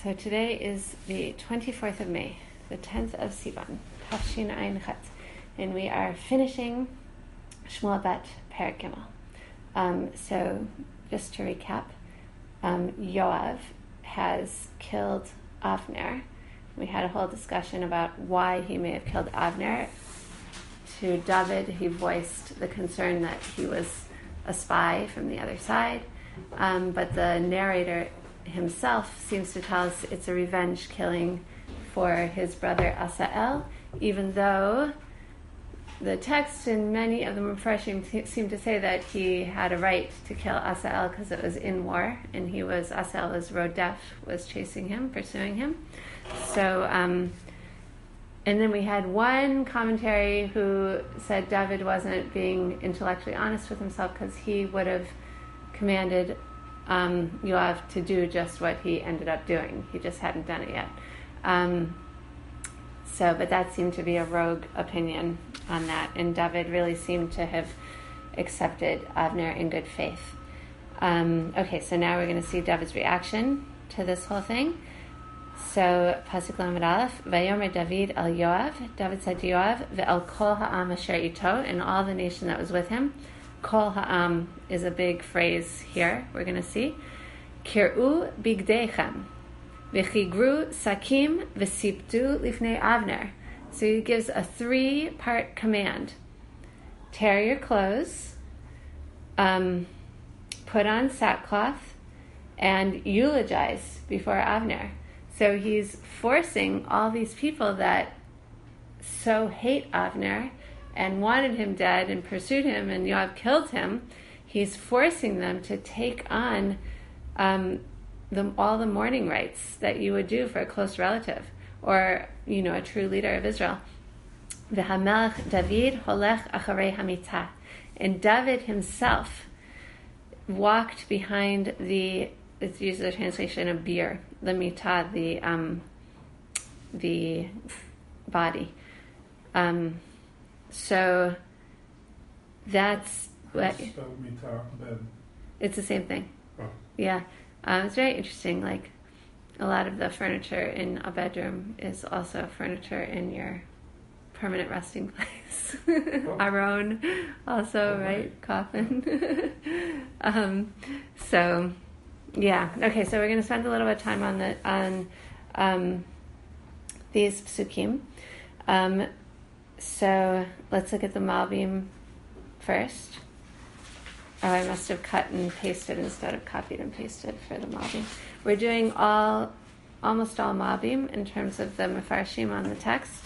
So today is the 24th of May, the 10th of Sivan, Tafshin Ayin Chet, and we are finishing Shmuel Bet Perek Gimel. So just to recap, Yoav has killed Avner. We had a whole discussion about why he may have killed Avner. To David, he voiced the concern that he was a spy from the other side, but the narrator himself seems to tell us it's a revenge killing for his brother Asael, even though the text in many of the Mefarshim seem to say that he had a right to kill Asael because it was in war, and Asael was rodef, was chasing him, pursuing him. So, and then we had one commentary who said David wasn't being intellectually honest with himself because he would have commanded Yoav to do just what he ended up doing. He just hadn't done it yet. But that seemed to be a rogue opinion on that, and David really seemed to have accepted Avner in good faith. Okay, so now we're going to see David's reaction to this whole thing. So, Pasuk Lamed Aleph, Vayomer David al Yoav. David said to Yoav, Ve'al kol ha'am asher ito, and all the nation that was with him. Kol ha'am is a big phrase here, we're going to see. Kir'u bigdeichem, v'chigru sakim v'siptu lifnei Avner. So he gives a 3-part command. Tear your clothes, put on sackcloth, and eulogize before Avner. So he's forcing all these people that so hate Avner and wanted him dead and pursued him, and Yoav killed him. He's forcing them to take on all the mourning rites that you would do for a close relative or, a true leader of Israel. V'hamelech David holech acharei hamitah. And David himself walked behind it's usually the translation of bir, the mitah, the body. So that's what... It's the same thing. Oh. Yeah. It's very interesting. Like, a lot of the furniture in a bedroom is also furniture in your permanent resting place. Oh. Our own also, right? Coffin. So, yeah. Okay, so we're going to spend a little bit of time on these psukim. So let's look at the Malbim first. Oh, I must have cut and pasted instead of copied and pasted for the Malbim. We're doing almost all Malbim in terms of the Mefarshim on the text.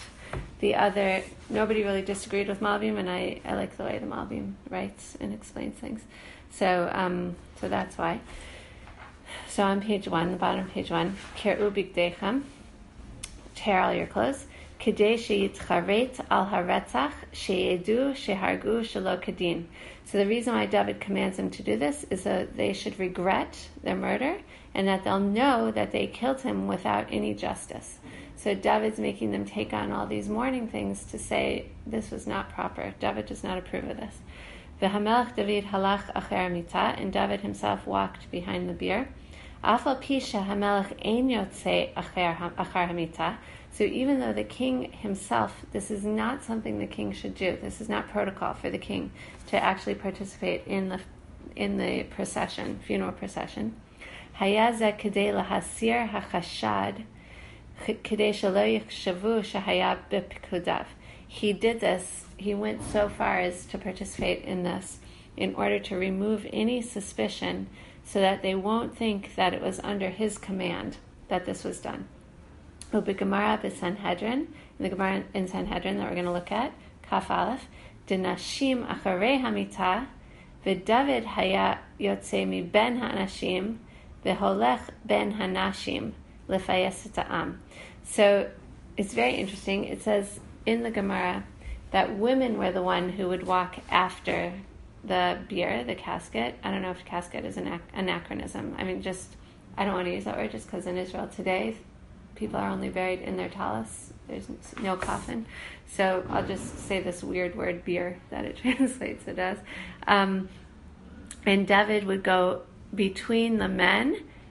Nobody really disagreed with Malbim, and I like the way the Malbim writes and explains things. So that's why. So on page 1, the bottom of page 1, Kir'u bigdeichem, tear all your clothes. Kedei sheyitcharet al haretzach sheyedu shehargu shelo kedin. So the reason why David commands them to do this is that they should regret their murder and that they'll know that they killed him without any justice. So David's making them take on all these mourning things to say this was not proper. David does not approve of this. V'hamelech David halach acher mitah, and David himself walked behind the bier. Afal pi shehamelech ein yotzei acher hamitah. So even though the king himself, this is not something the king should do. This is not protocol for the king to actually participate in the procession, funeral procession. Hayazeh kedei lahasir hachashad kedei shelo yichshavu shehaya b'pikudav. He did this. He went so far as to participate in this in order to remove any suspicion, so that they won't think that it was under his command that this was done. U'b'gemara b'Sanhedrin, in the Gemara in Sanhedrin that we're going to look at, Kaf Aleph, Dinashim acharei hamitah, v'David haya yotzei mi ben ha'anashim, v'holech ben hanashim, l'fayes et ha'am. So it's very interesting. It says in the Gemara that women were the one who would walk after the bier, the casket. I don't know if casket is an anachronism. I don't want to use that word just because in Israel today, people are only buried in their talus. There's no coffin. So I'll just say this weird word, bier, that it translates it as. And David would go between the men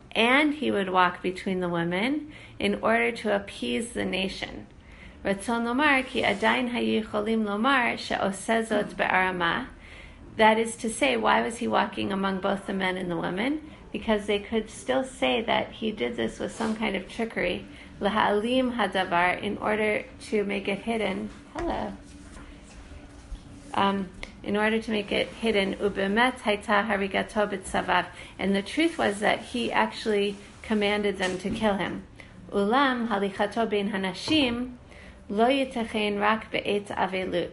and he would walk between the women in order to appease the nation. Ratzon lomar ki adayin hayu cholim lomar she'oseh zot be'arama. That is to say, why was he walking among both the men and the women? Because they could still say that he did this with some kind of trickery, laha'alim hadavar, in order to make it hidden. Hello. In order to make it hidden, ubemet haita harigato b'tzavav, and the truth was that he actually commanded them to kill him. Ulam halichato bein hanashim lo yitechen rak be'et avelut.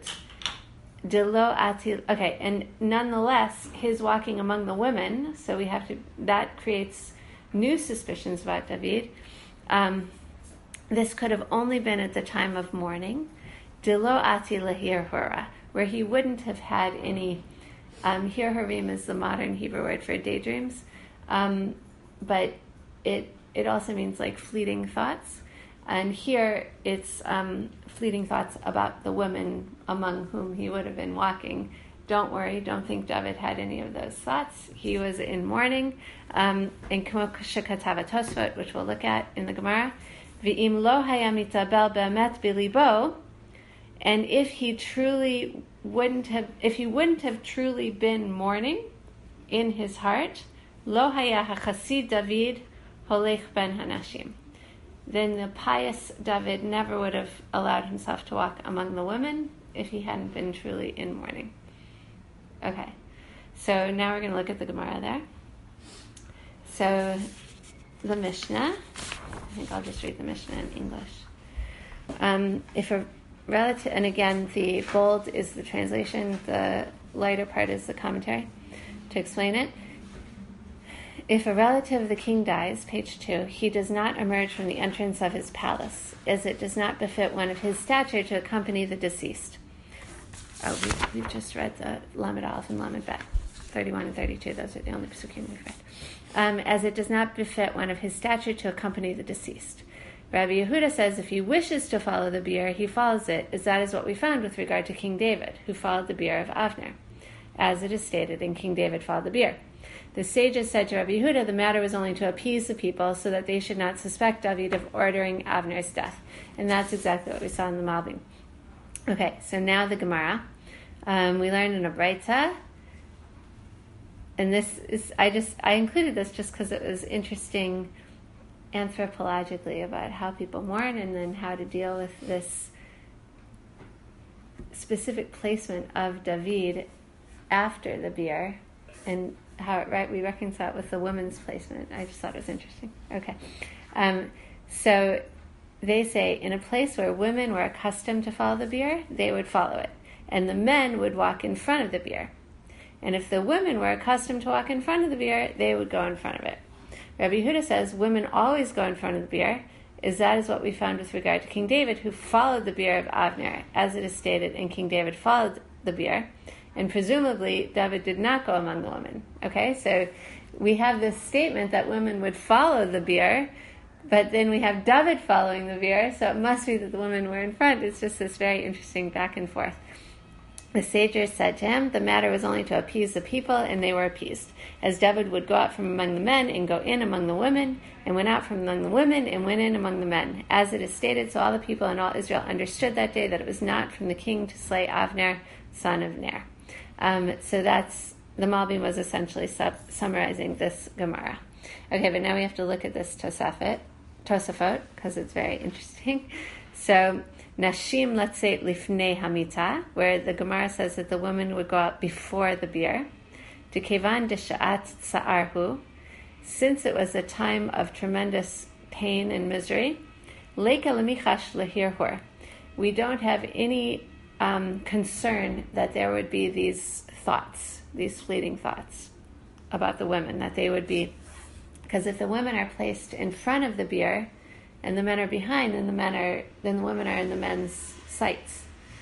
Okay, and nonetheless, his walking among the women, so that creates new suspicions about David. This could have only been at the time of mourning, dilo ati lahir hura, where he wouldn't have had any, hirhurim is the modern Hebrew word for daydreams, but it also means like fleeting thoughts. And here it's fleeting thoughts about the women among whom he would have been walking. Don't worry, don't think David had any of those thoughts. He was in mourning. In Kmo Shekatav Tosfot, which we'll look at in the Gemara, V'im lo haya mitabel be'emet bilibo, and if he wouldn't have truly been mourning in his heart, lo haya hachasid David holech ben hanashim, then the pious David never would have allowed himself to walk among the women if he hadn't been truly in mourning. Okay, so now we're going to look at the Gemara there. So the Mishnah, I think I'll just read the Mishnah in English. If a relative, and again the bold is the translation, the lighter part is the commentary to explain it. If a relative of the king dies, page 2, he does not emerge from the entrance of his palace, as it does not befit one of his stature to accompany the deceased. Oh, we've just read the Lamed Aleph and Lamed Bet, 31 and 32, those are the only Pesukim we've read. As it does not befit one of his stature to accompany the deceased. Rabbi Yehuda says if he wishes to follow the bier, he follows it, as that is what we found with regard to King David, who followed the bier of Avner, as it is stated in King David followed the bier. The sages said to Rabbi Yehuda the matter was only to appease the people so that they should not suspect David of ordering Avner's death. And that's exactly what we saw in the Malbim. Okay, so now the Gemara. We learned in a Braita, and this is, I included this just because it was interesting anthropologically about how people mourn and then how to deal with this specific placement of David after the bier and how we reconcile it with the women's placement. I just thought it was interesting. Okay. So they say in a place where women were accustomed to follow the bier, they would follow it. And the men would walk in front of the bier. And if the women were accustomed to walk in front of the bier, they would go in front of it. Rabbi Yehuda says women always go in front of the bier, as that is what we found with regard to King David, who followed the bier of Avner, as it is stated in King David followed the bier. And presumably, David did not go among the women. Okay, so we have this statement that women would follow the bier, but then we have David following the bier, so it must be that the women were in front. It's just this very interesting back and forth. The sages said to him, the matter was only to appease the people, and they were appeased. As David would go out from among the men and go in among the women, and went out from among the women and went in among the men. As it is stated, so all the people in all Israel understood that day that it was not from the king to slay Avner, son of Ner. So that's, the Malbim was essentially summarizing this Gemara. Okay, but now we have to look at this Tosafot, because it's very interesting. So, Nashim Latzeit Lifnei Hamita, where the Gemara says that the women would go out before the bier. Dekevan Desha'at Sa'arhu, since it was a time of tremendous pain and misery. Leika Lemichash Lahirhur, we don't have any concern that there would be these thoughts, these fleeting thoughts about the women, that they would be, because if the women are placed in front of the bier and the men are behind, then the women are in the men's sights.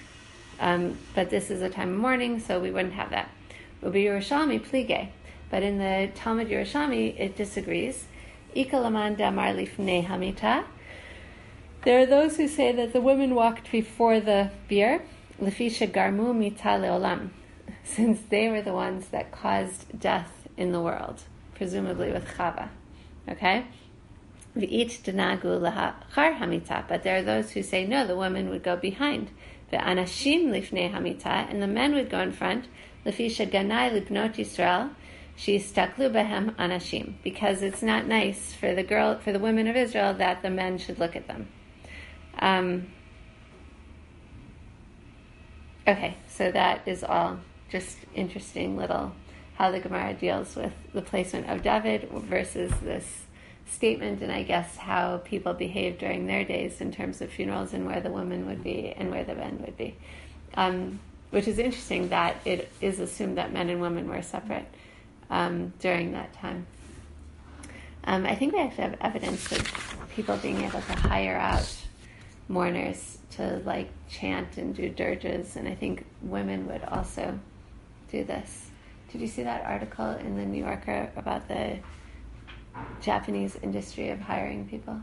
But this is a time of mourning, so we wouldn't have that. Ubi Yerushalmi plige, but in the Talmud Yerushalmi it disagrees. Ika laman damar lifnei hamita. There are those who say that the women walked before the bier, lefisha garmu mita leolam, since they were the ones that caused death in the world, presumably with Chava. Okay? V'it denagu lachar hamita. But there are those who say, no, the woman would go behind. Ve'anashim lifnei hamita. And the men would go in front. Lefi sheganai libnot Yisrael. Sheistaklu behem anashim. Because it's not nice for the women of Israel that the men should look at them. Okay, so that is all just interesting little how the Gemara deals with the placement of David versus this statement, and I guess how people behaved during their days in terms of funerals and where the women would be and where the men would be. Which is interesting that it is assumed that men and women were separate during that time. I think we actually have evidence of people being able to hire out mourners to like chant and do dirges, and I think women would also do this. Did you see that article in the New Yorker about the Japanese industry of hiring people?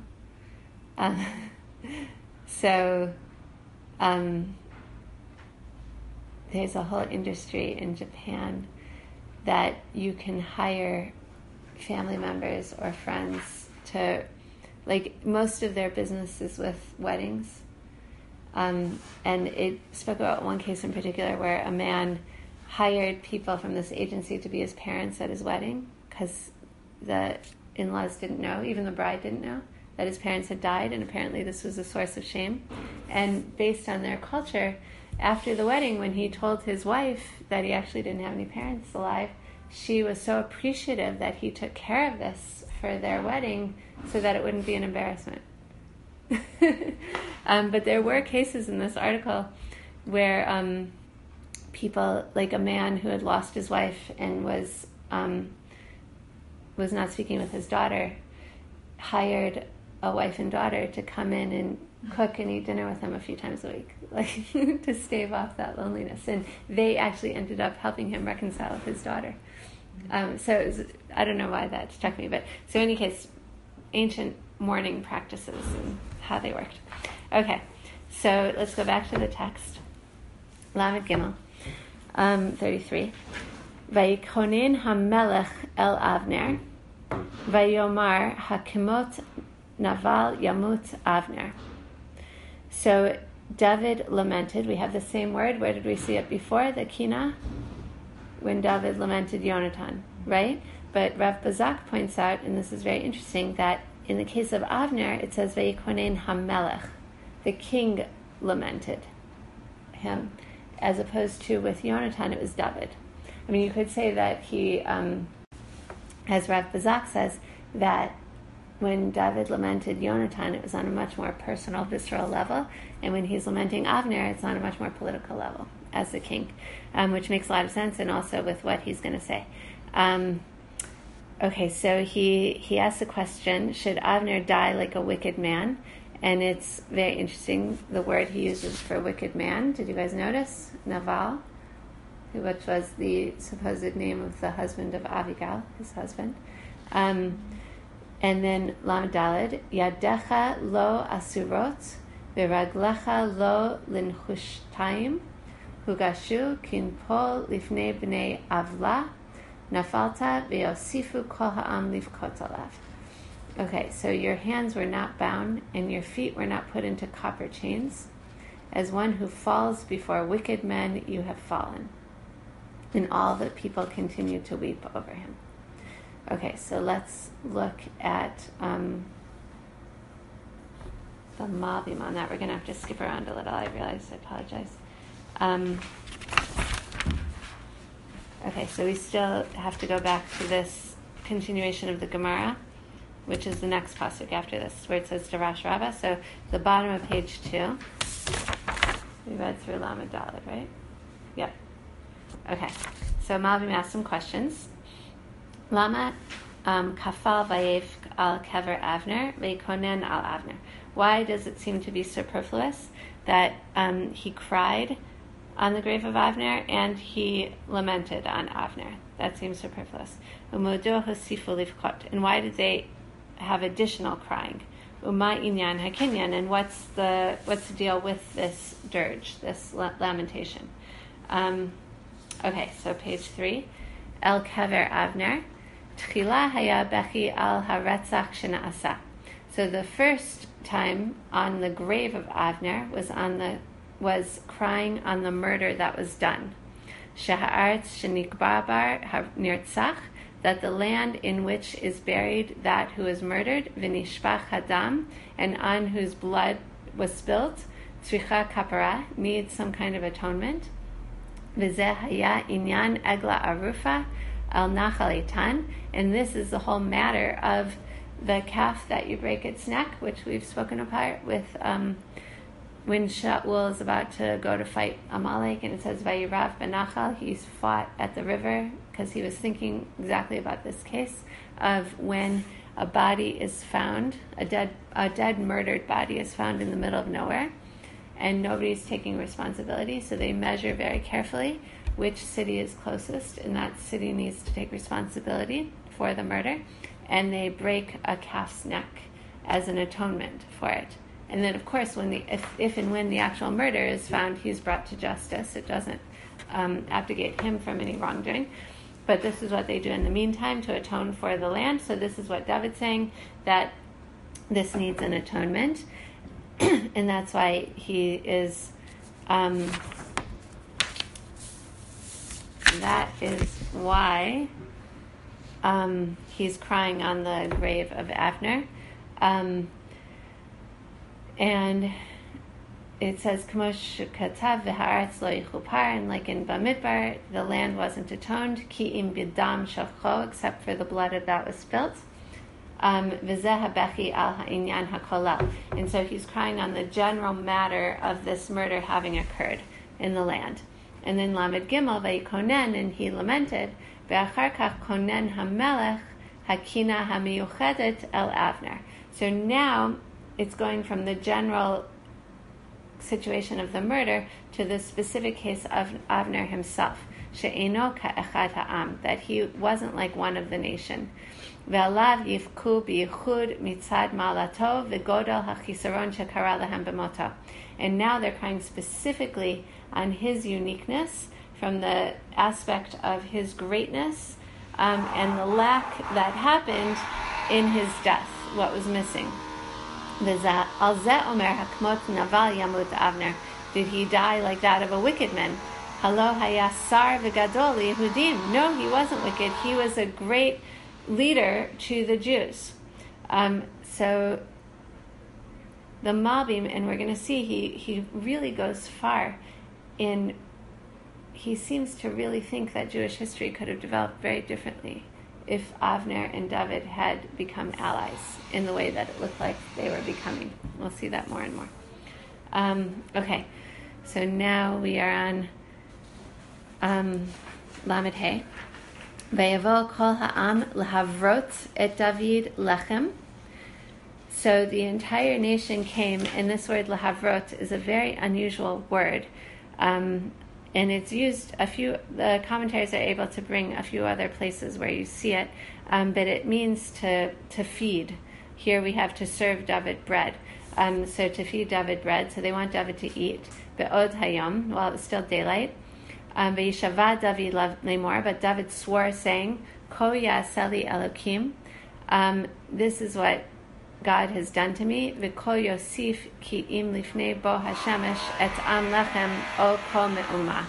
There's a whole industry in Japan that you can hire family members or friends to, like, most of their business is with weddings. And it spoke about one case in particular where a man hired people from this agency to be his parents at his wedding because the in-laws didn't know, even the bride didn't know, that his parents had died, and apparently this was a source of shame. And based on their culture, after the wedding, when he told his wife that he actually didn't have any parents alive, she was so appreciative that he took care of this for their wedding so that it wouldn't be an embarrassment. But there were cases in this article where people, like a man who had lost his wife and was not speaking with his daughter, hired a wife and daughter to come in and cook and eat dinner with him a few times a week, like to stave off that loneliness. And they actually ended up helping him reconcile with his daughter. So it was, I don't know why that struck me, but so in any case, ancient mourning practices and how they worked. Okay, so let's go back to the text. Lamed Gimel, 33. Vayikonen hamelech el Avner, vayomar hakimot naval yamut Avner. So David lamented. We have the same word. Where did we see it before? The kina, when David lamented Yonatan, right? But Rav Bazak points out, and this is very interesting, that in the case of Avner, it says Vayikonen hamelech, the king lamented him, as opposed to with Yonatan, it was David. I mean, you could say that he, as Rav Bazak says, that when David lamented Yonatan, it was on a much more personal, visceral level, and when he's lamenting Avner, it's on a much more political level as the king, which makes a lot of sense, and also with what he's going to say. Okay, so he asks the question, should Avner die like a wicked man? And it's very interesting, the word he uses for wicked man. Did you guys notice? Naval, which was the supposed name of the husband of Abigail, his husband. And then Lamed Daled, Yadecha lo asurot, v'raglecha lo linchushtaim, hugashu kinpol lifnei b'nei avla, nafalta v'yosifu kol ha'am livkot alav. Okay, so your hands were not bound and your feet were not put into copper chains. As one who falls before wicked men, you have fallen. And all the people continue to weep over him. Okay, so let's look at the Malbim on that. We're going to have to skip around a little, I realize. I apologize. Okay, so we still have to go back to this continuation of the Gemara, which is the next pasuk after this, where it says Darash Rabbah. So the bottom of page 2. We read through Lamed Daled, right? Yep. Okay, so Malbim asked some questions. Lama kafal vayev al kever Avner veikonen al Avner. Why does it seem to be superfluous that he cried on the grave of Avner and he lamented on Avner? That seems superfluous. Umodo hosifu livkot. And why did they have additional crying? Uma inyan hakinyan. And what's the deal with this dirge, this lamentation? Okay, so page 3. El kever Avner. Tchila haya bechi al haretzach shena'asa. So the first time on the grave of Avner was crying on the murder that was done. Sheha'aretz shenikbar bar nirtzach, that the land in which is buried that who is murdered, v'nishpach hadam, and on whose blood was spilt, tzricha kapara, needs some kind of atonement. V'zeh haya inyan egla arufa al nachal eitan, and this is the whole matter of the calf that you break its neck, which we've spoken about with when Shaul is about to go to fight Amalek, and it says Vayirav benachal, he's fought at the river, because he was thinking exactly about this case of when a body is found, a dead murdered body is found in the middle of nowhere, and nobody's taking responsibility, so they measure very carefully which city is closest, and that city needs to take responsibility for the murder, and they break a calf's neck as an atonement for it. And then, of course, if and when the actual murder is found, he's brought to justice. It doesn't abdicate him from any wrongdoing. But this is what they do in the meantime to atone for the land. So this is what David's saying, that this needs an atonement. And that's why he is... that is why he's crying on the grave of Avner. And it says, K'mosh katav v'haaretz lo yichupar, and like in Bamidbar, the land wasn't atoned, ki im bidam shavcho, except for the blood that was spilt. V'zeh habechi al ha'inyan hakolel. And so he's crying on the general matter of this murder having occurred in the land. And then Lamed Gimel vayikonen, and he lamented, ve'achar kach konen hamelech hakina hamiyuchedet el Avner. So now it's going from the general situation of the murder to the specific case of Avner himself, she'eno ka'echad ha'am, that he wasn't like one of the nation. Ve'alav yifku b'yichud mitzad malato v'godol ha'chisaron shekara lehem b'moto. And now they're crying specifically on his uniqueness from the aspect of his greatness and the lack that happened in his death, what was missing. Did he die like that of a wicked man? Halo hayasar v'gadol Yehudim. No, he wasn't wicked. He was a great leader to the Jews. So the Malbim, and we're going to see, he really goes far in. He seems to really think that Jewish history could have developed very differently if Avner and David had become allies in the way that it looked like they were becoming. We'll see that more and more. Okay, so now we are on Lamed Hey. Vayavo kol ha'am lahavrot et David lechem. So the entire nation came, and this word lahavrot is a very unusual word. And it's used the commentaries are able to bring a few other places where you see it, but it means to feed. Here we have to serve David bread. So to feed David bread, so they want David to eat. Be'od hayom, while it was still daylight. Ve'yishava David lemor, but David swore, saying, Ko ya'aseh li Elokim. This is what God has done to me. V'kol yosif ki im lifnei bo hashemesh et am lechem o kol me'uma.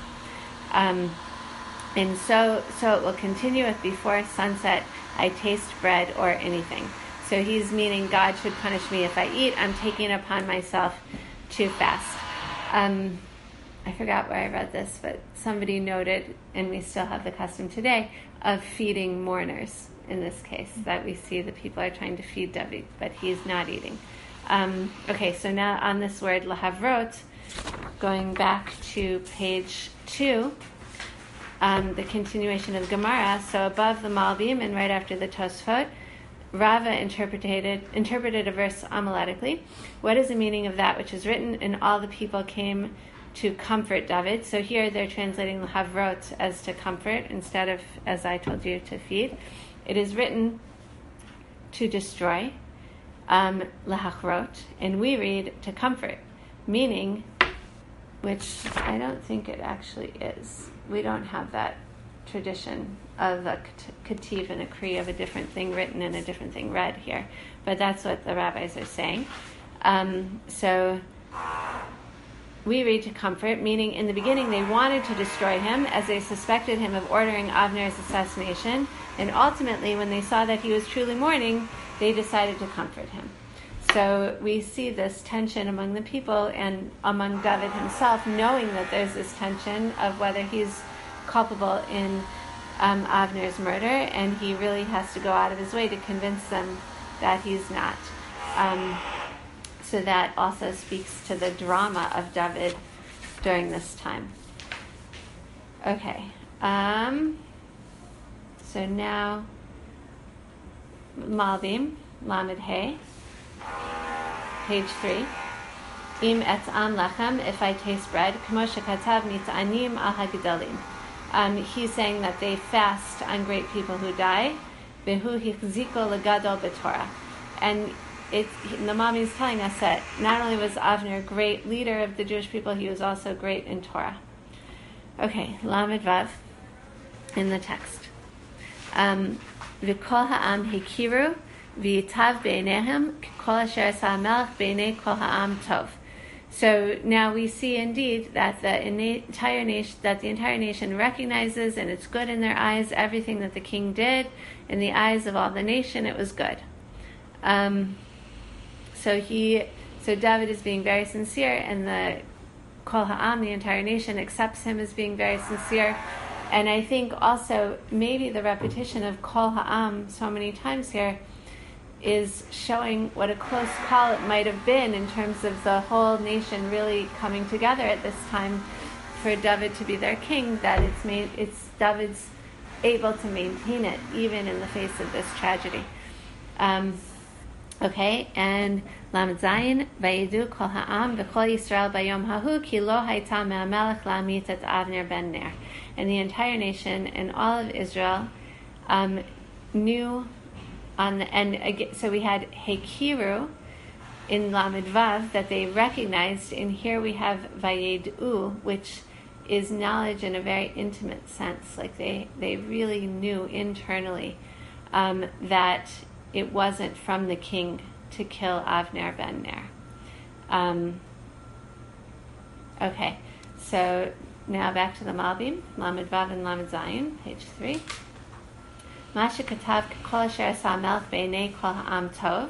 And so it will continue if before sunset I taste bread or anything. So he's meaning God should punish me if I eat. I'm taking upon myself to fast. I forgot where I read this, but somebody noted, and we still have the custom today, of feeding mourners. In this case, that we see the people are trying to feed David, but he's not eating. Okay, so now on this word lahavrot, going back to page 2, the continuation of Gemara. So above the Malbim and right after the Tosfot, Rava interpreted a verse homiletically. What is the meaning of that which is written? And all the people came to comfort David. So here they're translating lahavrot as to comfort instead of, as I told you, to feed. It is written to destroy, lahachrot, and we read to comfort, meaning, which I don't think it actually is. We don't have that tradition of a kativ and a kri, of a different thing written and a different thing read here. But that's what the rabbis are saying. So we read to comfort, meaning in the beginning they wanted to destroy him as they suspected him of ordering Avner's assassination, and ultimately when they saw that he was truly mourning, they decided to comfort him. So we see this tension among the people and among David himself, knowing that there's this tension of whether he's culpable in Avner's murder, and he really has to go out of his way to convince them that he's not. So that also speaks to the drama of David during this time. Okay. So now, Malbim, Lamed Hey, page 3. Im etzam lechem, if I taste bread, k'mo shekatav nitzanim al hagedalim. He's saying that they fast on great people who die. Behu hichziko legadol b'Torah. And the Malbim is telling us that not only was Avner a great leader of the Jewish people, he was also great in Torah. Okay, Lamed Vav in the text. V'kol ha'am hikiru v'yitav be'enehem k'kol asher asa hamelech be'enei kol ha'am tov. So now we see indeed that the entire nation recognizes, and it's good in their eyes, everything that the king did. In the eyes of all the nation, it was good. So David is being very sincere, and the Kol Ha'am, the entire nation, accepts him as being very sincere. And I think also maybe the repetition of Kol Ha'am so many times here is showing what a close call it might have been in terms of the whole nation really coming together at this time for David to be their king, that it's David's able to maintain it even in the face of this tragedy. Okay, and Lamed Zayin, Vayidu kol ha'am v'kol Yisrael bayom hahu ki lo hayta me'amelech la'amit et Avner ben Ner. And the entire nation and all of Israel knew so we had Hekiru in Lamed Vav, that they recognized, and here we have Vayedu, which is knowledge in a very intimate sense. Like they really knew internally that it wasn't from the king to kill Avner ben Ner. Okay, so now back to the Malbim, Lamed Vav and Lamed Zayin, page 3. Masha katav kol asher asa hamelech be'enei kol ha'am tov.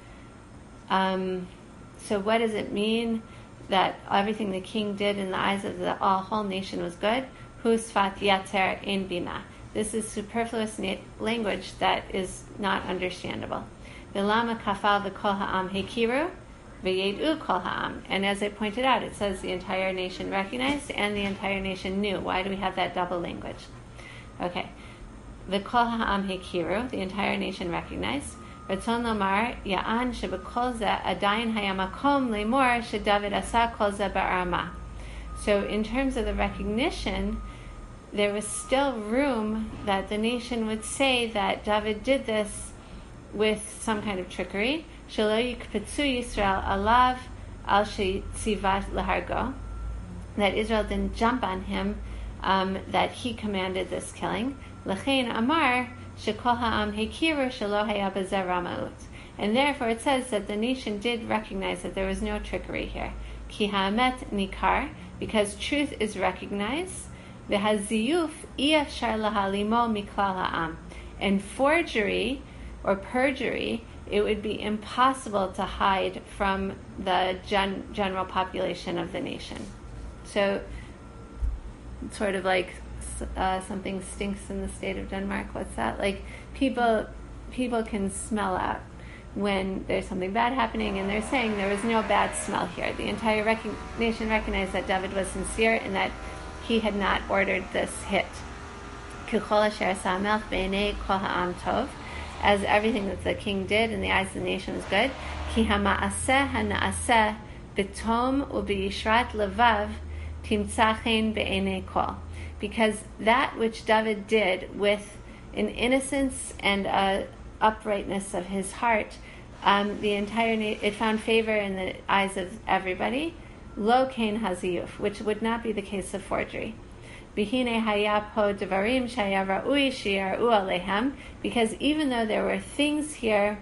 So what does it mean that everything the king did in the eyes of the whole nation was good? Hu sfat yatzer ein bina. This is superfluous language that is not understandable. V'lama kafal v'kol ha'am hekiru v'yedu kol ha'am. And as I pointed out, it says the entire nation recognized and the entire nation knew. Why do we have that double language? Okay. V'kol ha'am hekiru, the entire nation recognized. Ratzon lomar ya'an shebekol zeh adayin haya makom lemor sheDavid asa kol zeh ba'arama. So in terms of the recognition, there was still room that the nation would say that David did this with some kind of trickery. Shelo yikpetzu Yisrael alav al she'tzivat lehargo. That Israel didn't jump on him, that he commanded this killing. L'chein amar shekol ha'am hekiru shelo haya b'zeh ramaut. And therefore it says that the nation did recognize that there was no trickery here. Ki ha'amet nikar, because truth is recognized. V'haziyuf i'afshar lahalimo miklal ha'am. And forgery or perjury, it would be impossible to hide from the general population of the nation. So, sort of like something stinks in the state of Denmark. What's that? Like people can smell out when there's something bad happening, and they're saying there was no bad smell here. The entire nation recognized that David was sincere and that he had not ordered this hit. As everything that the king did in the eyes of the nation was good. Because that which David did with an innocence and a uprightness of his heart, it found favor in the eyes of everybody. Lo kain haziyuf, which would not be the case of forgery. V'hine haya po devarim shaya ra'ui shi'ar'u alehem, because even though there were things here,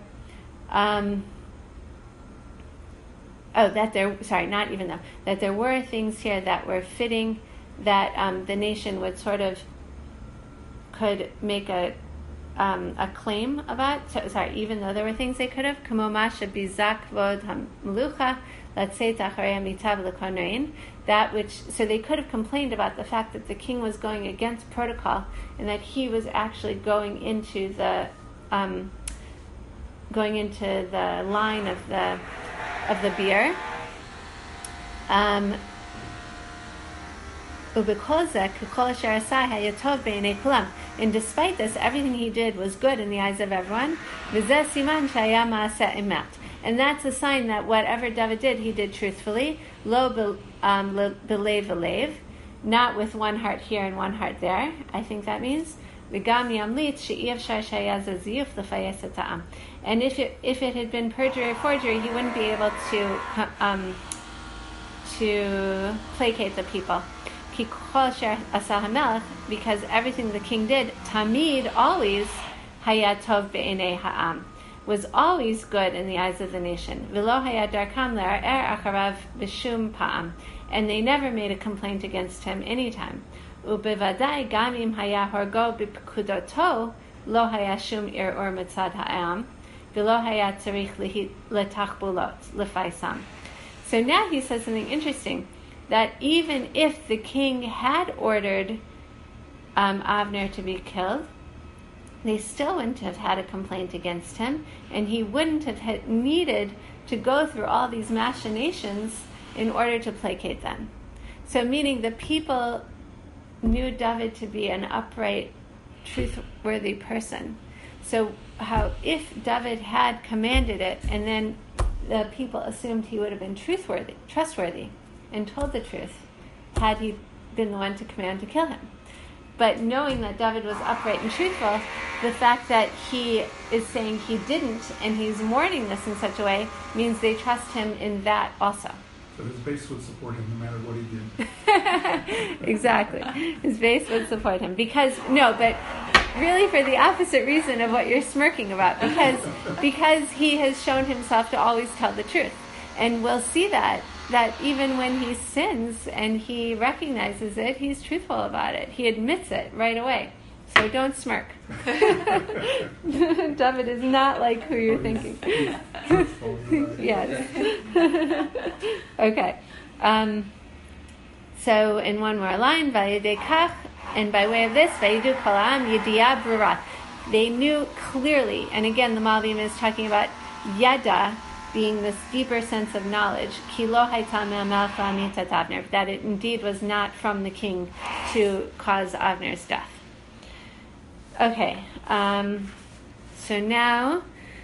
that there were things here that were fitting, that the nation would sort of could make a claim about. Even though there were things they could have, so they could have complained about the fact that the king was going against protocol and that he was actually going into the line of the beer. And despite this, everything he did was good in the eyes of everyone. And that's a sign that whatever David did, he did truthfully. Lo belev velev, not with one heart here and one heart there. I think that means. And if it had been perjury or forgery, he wouldn't be able to placate the people. Because everything the king did, tamid, always, hayat tov be'enei ha'am, was always good in the eyes of the nation. V'lo hayat darkam le'ar'er acharav b'shum pa'am, and they never made a complaint against him any time. U'bevadai gam im haya horgo b'pkudoto lo haya shum ir'ur mitzad ha'am, v'lo haya tzarich letachbulot lefaisam. So now he says something interesting, that even if the king had ordered Avner to be killed, they still wouldn't have had a complaint against him, and he wouldn't have needed to go through all these machinations in order to placate them. So meaning the people knew David to be an upright, truthworthy person. So how if David had commanded it, and then the people assumed he would have been trustworthy, and told the truth, had he been the one to command to kill him. But knowing that David was upright and truthful, the fact that he is saying he didn't, and he's mourning this in such a way, means they trust him in that also. So his base would support him no matter what he did. Exactly. His base would support him. But really for the opposite reason of what you're smirking about, because he has shown himself to always tell the truth. And we'll see that even when he sins and he recognizes it, he's truthful about it. He admits it right away. So don't smirk. David is not like who you're thinking. Yes. Okay. So in one more line, Vayidekach, and by way of this, Vayidu Kolam Yediyah Brura. They knew clearly, and again the Malbim is talking about Yada, being this deeper sense of knowledge, that it indeed was not from the king to cause Avner's death. Okay, so now,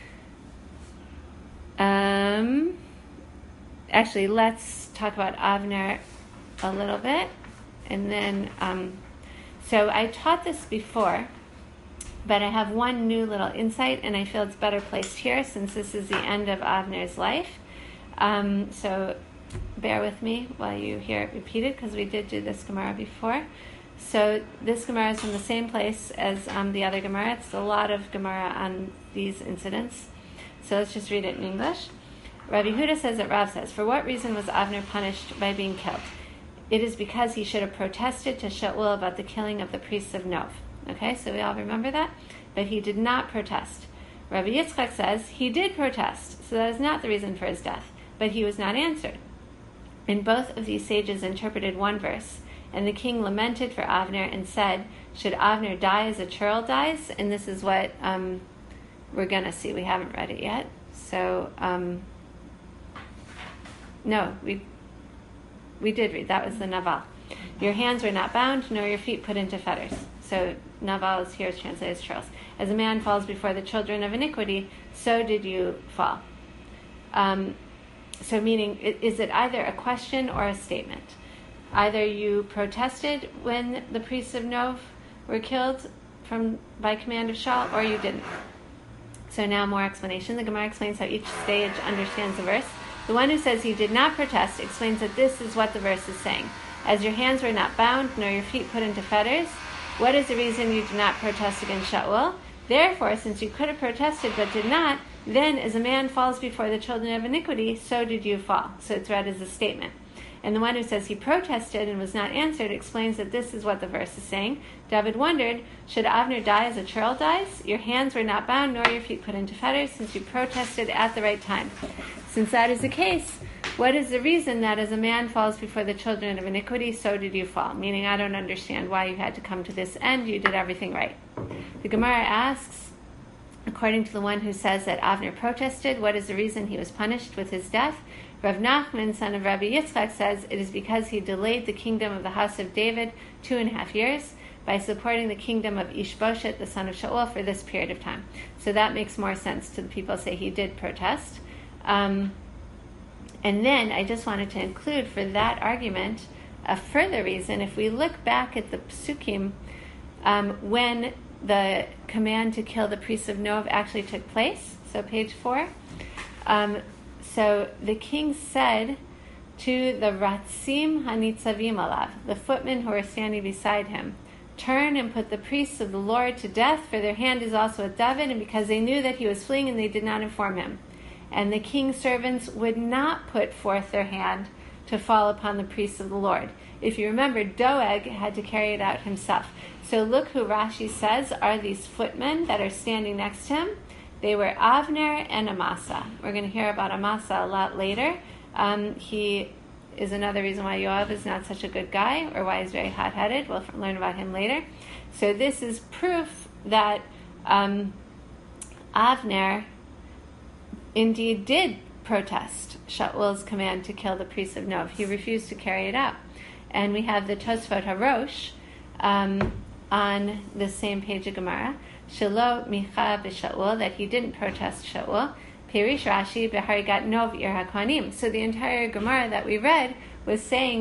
actually let's talk about Avner a little bit, and then, so I taught this before, but I have one new little insight, and I feel it's better placed here since this is the end of Avner's life. So bear with me while you hear it repeated, because we did do this Gemara before. So this Gemara is from the same place as the other Gemara. It's a lot of Gemara on these incidents. So let's just read it in English. Rabbi Huda says that Rav says, for what reason was Avner punished by being killed? It is because he should have protested to Shaul about the killing of the priests of Nov. Okay, so we all remember that? But he did not protest. Rabbi Yitzchak says he did protest, so that is not the reason for his death, but he was not answered. And both of these sages interpreted one verse, and the king lamented for Avner and said, should Avner die as a churl dies? And this is what we're going to see. We haven't read it yet. So, no, we did read. That was the Naval. Your hands were not bound, nor your feet put into fetters. So Naval is here translated as churls. As a man falls before the children of iniquity, so did you fall. So meaning, is it either a question or a statement? Either you protested when the priests of Nov were killed by command of Shaul, or you didn't. So now more explanation. The Gemara explains how each stage understands the verse. The one who says he did not protest explains that this is what the verse is saying. as your hands were not bound, nor your feet put into fetters? What is the reason you do not protest against Shaul? Therefore, since you could have protested but did not, then as a man falls before the children of iniquity, so did you fall. So it's read as a statement. And the one who says he protested and was not answered explains that this is what the verse is saying. David wondered, should Avner die as a churl dies? Your hands were not bound, nor your feet put into fetters, since you protested at the right time. Since that is the case, what is the reason that as a man falls before the children of iniquity, so did you fall? Meaning, I don't understand why you had to come to this end. You did everything right. The Gemara asks, according to the one who says that Avner protested, what is the reason he was punished with his death? Rav Nachman, son of Rabbi Yitzchak, says it is because he delayed the kingdom of the house of David 2.5 years by supporting the kingdom of Ishbosheth, the son of Shaul, for this period of time. So that makes more sense to the people who say he did protest. And then I just wanted to include for that argument a further reason. If we look back at the Psukim, when the command to kill the priests of Nov actually took place, so page 4, so the king said to the Ratzim Hanitzavim Alav, the footmen who were standing beside him, turn and put the priests of the Lord to death, for their hand is also with David, and because they knew that he was fleeing and they did not inform him. And the king's servants would not put forth their hand to fall upon the priests of the Lord. If you remember, Doeg had to carry it out himself. So look who Rashi says are these footmen that are standing next to him. They were Avner and Amasa. We're going to hear about Amasa a lot later. He is another reason why Yoav is not such a good guy, or why he's very hot-headed. We'll learn about him later. So this is proof that Avner indeed did protest Shaul's command to kill the priests of Nov. He refused to carry it out. And we have the Tosfot HaRosh on the same page of Gemara. Shelo micha b'Shaul, that he didn't protest Shaul. Pirish Rashi b'Harigat Nov ir HaKohanim. So the entire Gemara that we read was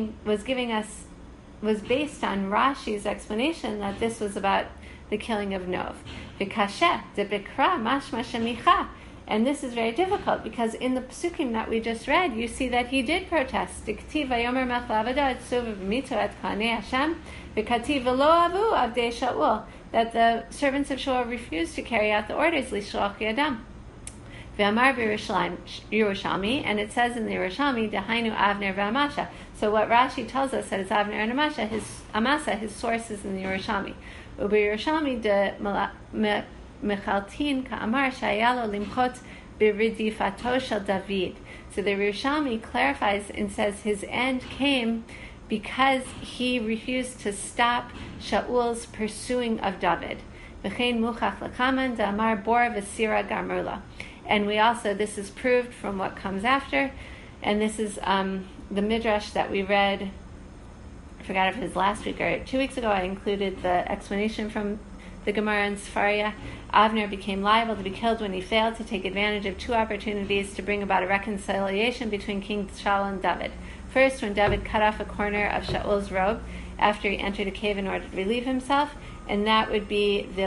based on Rashi's explanation that this was about the killing of Nov. V'kasheh debekra mashma shemicha. And this is very difficult because in the psukim that we just read, you see that he did protest. Diktiv vayomer melech la'avado etzuv v'mito et kanei Hashem v'kativ v'lo avu avdei Shaul, that the servants of Shaul refused to carry out the orders lishlach yadam. V'amar b'Yerushalmi, and it says in the Yerushalmi, Dehainu Avner v'Amasha. So what Rashi tells us that it's Avner and Amasa, his source is in the Yerushalmi. U'b'Yerushalmi de Mechaltin ka'amar shayalo limchot b'ridifato shel David. So the Yerushalmi clarifies and says his end came because he refused to stop Shaul's pursuing of David. V'chein muchach l'kaman da'amar bor v'sira garmurla. And we also, this is proved from what comes after, and this is the midrash that we read. I forgot if it was last week or 2 weeks ago. I included the explanation from the Gemara in Sefaria. Avner became liable to be killed when he failed to take advantage of 2 opportunities to bring about a reconciliation between King Shaul and David. First, when David cut off a corner of Shaul's robe after he entered a cave in order to relieve himself, and that would be the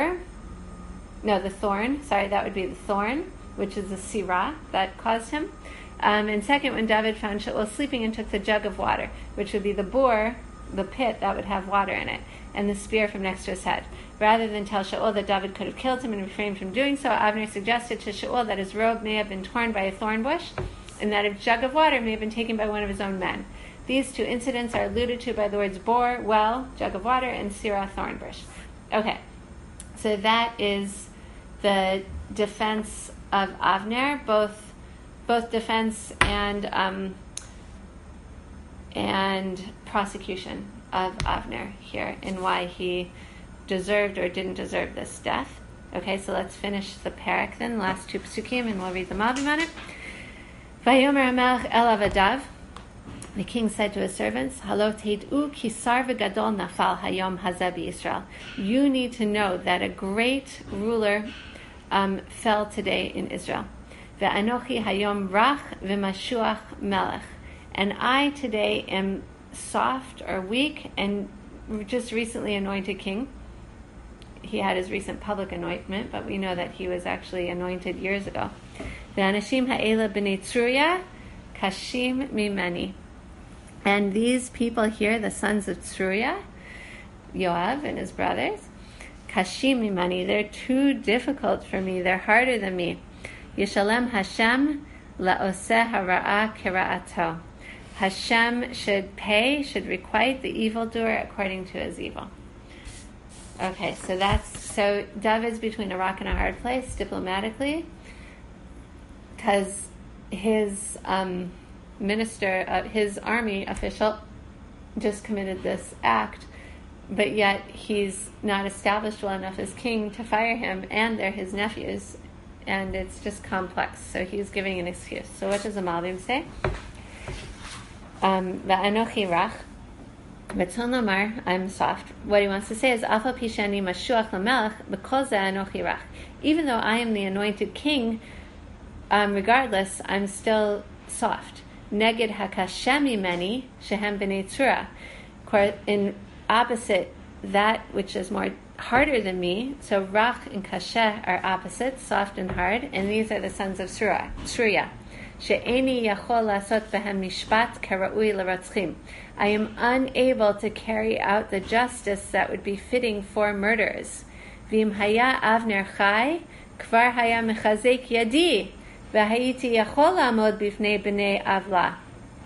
thorn. That would be the thorn, which is the sirah that caused him. And second, when David found Shaul sleeping and took the jug of water, which would be the bore, the pit that would have water in it, and the spear from next to his head. Rather than tell Shaul that David could have killed him and refrained from doing so, Avner suggested to Shaul that his robe may have been torn by a thorn bush, and that a jug of water may have been taken by one of his own men. These 2 incidents are alluded to by the words bore, well, jug of water, and sirah, thorn bush. Okay, so that is the defense of Avner, both defense and prosecution of Avner here, and why he deserved or didn't deserve this death. Okay, so let's finish the parak then, last 2 psukim, and we'll read the Malbim on it. Vayomer HaMelech el avadav, the king said to his servants, Halo teid'u ki sar v'gadol nafal hayom hazeh b'Yisrael. You need to know that a great ruler fell today in Israel. Ve'anochi hayom rach v'mashuach melech. And I today am soft or weak and just recently anointed king. He had his recent public anointment, but we know that he was actually anointed years ago. Ve'anashim ha'ela b'nei Tzuria kashim mimeni. And these people here, the sons of Tzeruiah, Yoav and his brothers, Kashim mimani, they're too difficult for me. They're harder than me. Yishalem Hashem la'oseh hara'a kira'ato. Hashem should requite the evildoer according to his evil. Okay, so David's between a rock and a hard place diplomatically, because his his army official just committed this act, but yet he's not established well enough as king to fire him, and they're his nephews, and it's just complex. So he's giving an excuse. So what does the Malbim say? Va'anochi rach, v'tzon lamar, I'm soft. What he wants to say is, Afa pishani mashuach lamelech, b'kol ze anochi rach. Even though I am the anointed king, regardless, I'm still soft. Neged hakashem mimeni, shehem b'nei Tzura. In opposite that which is more harder than me, so rach and kasheh are opposites, soft and hard, and these are the sons of Tzeruiah. She'eni yachol lasot behem mishpat kara'ui l'ratzchim. I am unable to carry out the justice that would be fitting for murderers. V'im haya Avner chai, kvar haya mechazek yadi, v'hayiti yachol la'amod bifnei b'nei avla.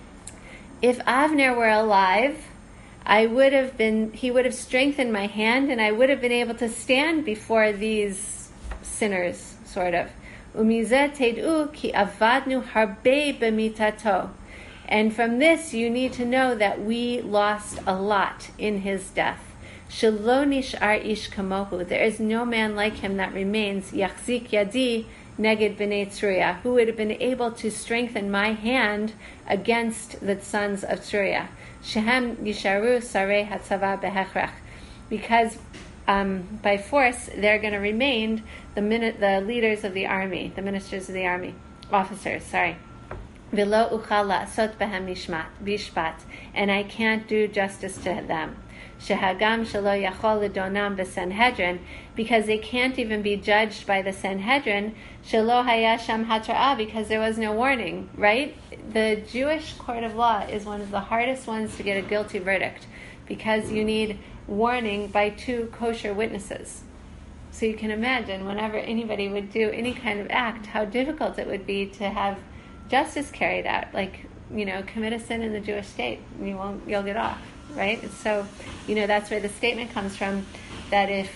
If Avner were alive, he would have strengthened my hand, and I would have been able to stand before these sinners, sort of. Umizeh ted'u ki avadnu harbe b'mitato. And from this, you need to know that we lost a lot in his death. Shelo nish'ar ish kamohu. There is no man like him that remains. Yachzik yadi neged b'nei Tzeruiah, who would have been able to strengthen my hand against the sons of Tzeruiah. Shehem yisharu sarei hatzava behechrach. Because by force, they're going to remain the leaders of the army, the ministers of the army, officers, V'lo uchal la'asot behem bishpat, and I can't do justice to them. Shehagam shelo yachol lidonam b'Sanhedrin, because they can't even be judged by the Sanhedrin. Shelo haya sham hatra'ah, because there was no warning, right? The Jewish court of law is one of the hardest ones to get a guilty verdict, because you need warning by 2 kosher witnesses. So you can imagine whenever anybody would do any kind of act, how difficult it would be to have justice carried out. Like, commit a sin in the Jewish state, you'll get off, right? So, that's where the statement comes from, that if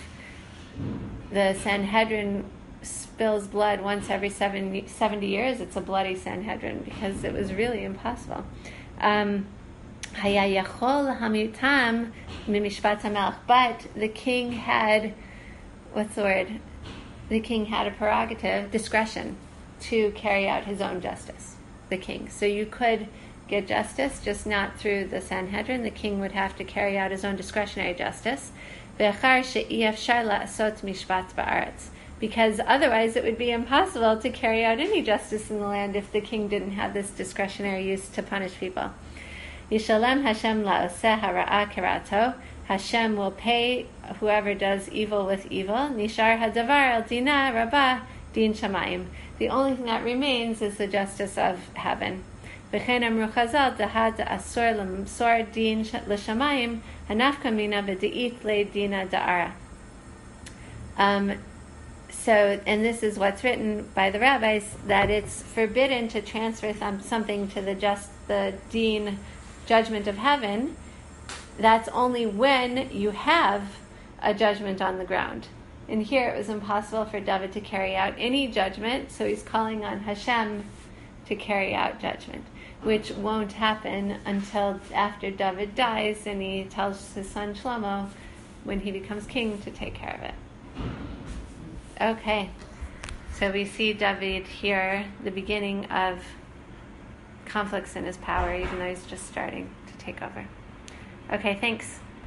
the Sanhedrin spills blood once every 70 years, it's a bloody Sanhedrin, because it was really impossible. Haya yachol hamitam mimishpat hamelech, but the king had, The king had a prerogative, discretion, to carry out his own justice, the king. So you could get justice, just not through the Sanhedrin. The king would have to carry out his own discretionary justice. Because otherwise it would be impossible to carry out any justice in the land if the king didn't have this discretionary use to punish people. Yishalem Hashem la'oseh hara'a kirato. Hashem will pay whoever does evil with evil. Nishar hadavar el dina rabah din shamayim. The only thing that remains is the justice of heaven. V'chein amru chazal dahad asor l'msor din l'shamayim hanafka mina v'de'it le dina da'ara. And this is what's written by the rabbis, that it's forbidden to transfer something to the deen, judgment of heaven. That's only when you have a judgment on the ground. And here it was impossible for David to carry out any judgment, so he's calling on Hashem to carry out judgment, which won't happen until after David dies, and he tells his son Shlomo, when he becomes king, to take care of it. Okay, so we see David here, the beginning of conflicts in his power, even though he's just starting to take over. Okay, thanks.